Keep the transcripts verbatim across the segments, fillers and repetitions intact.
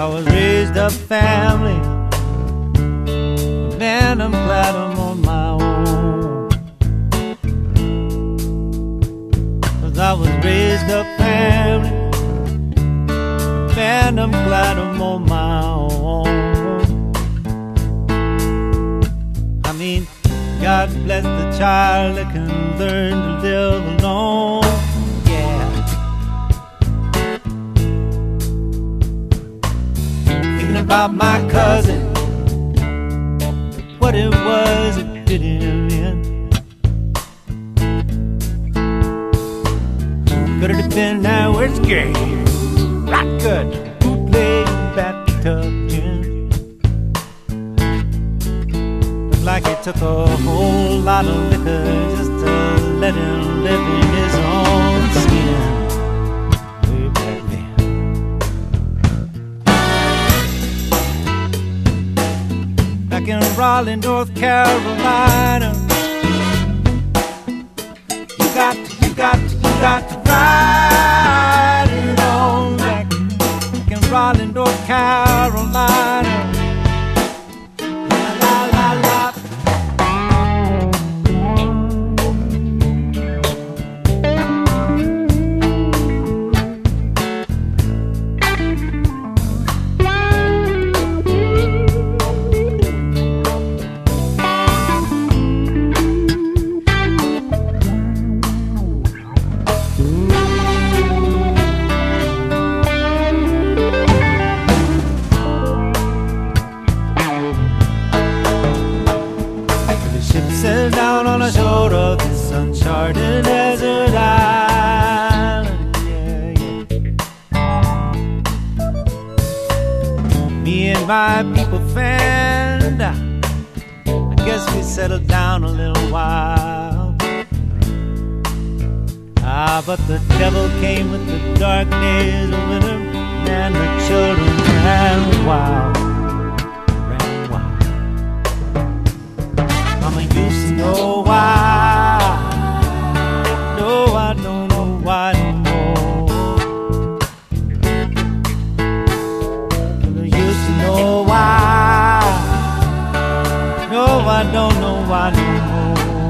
I was raised up family, man, I'm glad I'm on my own. 'Cause I was raised up family, man, I'm glad I'm on my own. I mean, God bless the child that can learn to live alone. Yeah. Thinking about my cousin, what it was that did him in. Could it have been that whiskey, rock good, bootleg, bathtub gin? Looked like it took a whole lot of liquor just to let him live in his own skin. Way back then. Back in Raleigh, North Carolina, you got, you got, you got to ride it on back. Back in Raleigh, North Carolina, la la la la. Sailed down on a shore of this uncharted desert island, yeah, yeah. Me and my people fanned out. I guess we settled down a little while. Ah, but the devil came with the dark days of winter, and the children ran wild. Used to know why. No, I don't know why no more. I used to know why. No, I don't know why no more.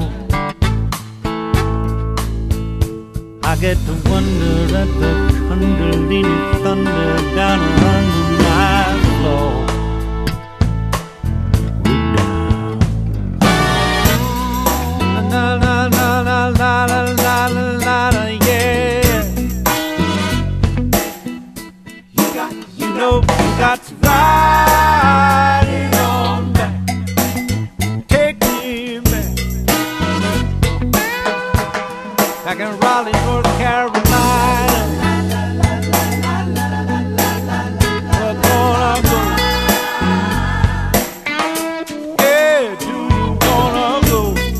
I get to wonder at the Kundalini thunder down under my floor. La la la la la la la la la, yeah. You got, you know, you got to ride it on back. Take me back. Back in Raleigh, North Carolina. We're gonna go. Yeah, do you wanna go?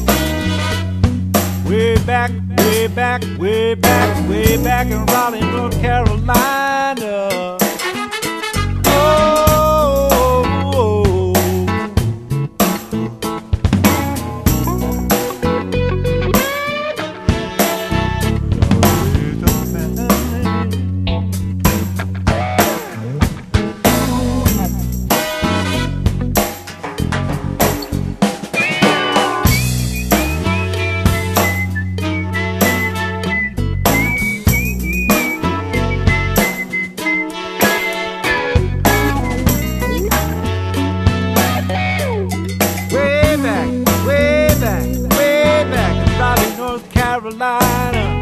Way back, way back, way back, way back in Raleigh, North Carolina. Oh, oh, oh. Carolina.